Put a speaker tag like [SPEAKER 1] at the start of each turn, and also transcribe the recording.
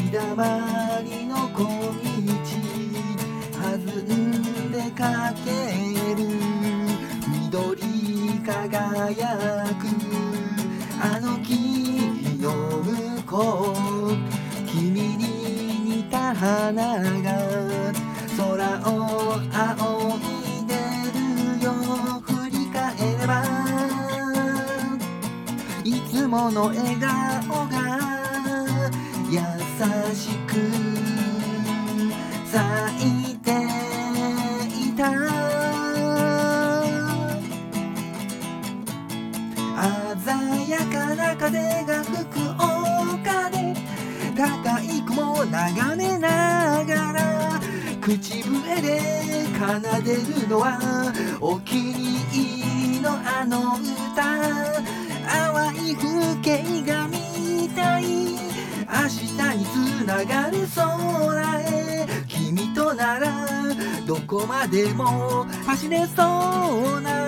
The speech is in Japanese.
[SPEAKER 1] だまりの小道弾んでかける緑輝くあの木の向こう君に似た花が空を仰いでるよ振り返ればいつもの笑顔が優しく咲いていた鮮やかな風が吹く丘で高い雲を眺めながら口笛で奏でるのはお気に入りのあの歌淡い風景が見たい明日につながる空へ君とならどこまでも走れそうな